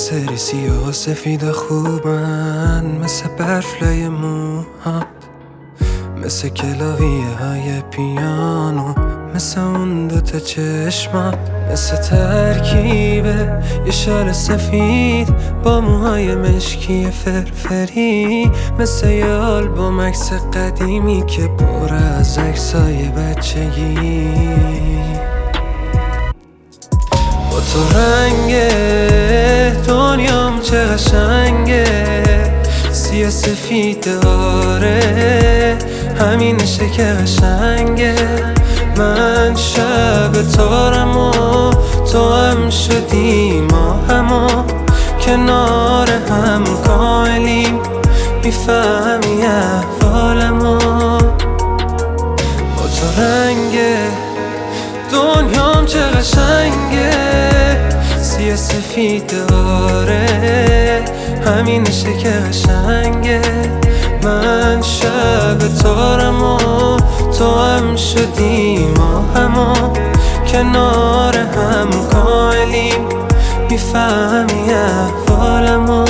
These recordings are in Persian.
سری سیاه و سفید خوبن، مثل برفلای موهات، مثل کلاویه های پیانو، مثل اون دوتا چشمات، مثل ترکیبه یه شال سفید با موهای مشکی فرفری، مثل یه آلبوم عکس قدیمی که پر از عکسای بچگی. با تو رنگ دنیام چه قشنگه، سیاه سفید آره همینشه که قشنگه. من شب تارم و تو هم شدی، ما همو کنار هم کاملیم، میفهمی احوالمو. با تو رنگ دنیام چه قشنگه، سیاه سفید آره همینشه که قشنگه. من شب تارم و تو هم شدی، ما همو کنار هم کاملیم، میفهمی احوالمو.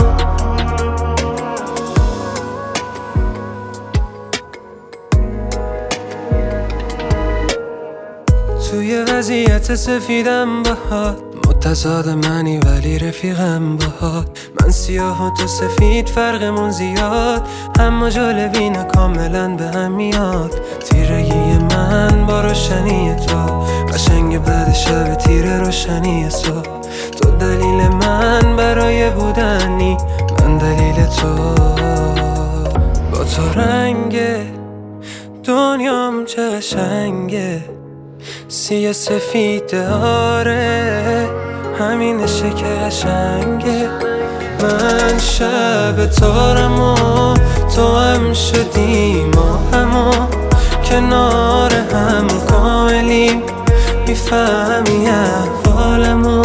توی وضعیت سفیدم باهات، متضاد منی ولی رفیقم باهات. من سیاه و تو سفید فرقمون زیاد، اما جالبی نه کاملا به هم میاد. تیرگی من با روشنی تو، قشنگ بعد شب تیر روشنی صبح. تو دلیل من برای بودنی، من دلیل تو. با تو رنگ دنیام چه قشنگه، سیاه سفید آره همینشه که قشنگه. من شب تارم و تو هم شدی، ما همو کنار هم کاملیم، میفهمی احوالمو.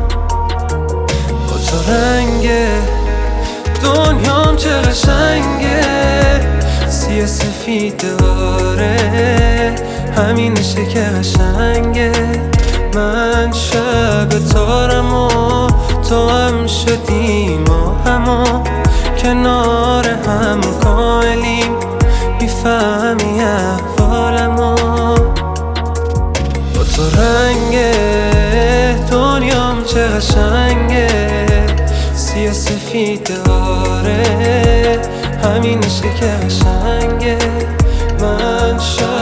با تو رنگ دنیام چه قشنگه، سیاه سفید آره همینشه که قشنگه. من شب تارم و تو هم شدی، ما همو کنار هم کاملیم، میفهمی احوالمو. با تو رنگ دنیام چه قشنگه، سیاه سفید آره همینشه که قشنگه. من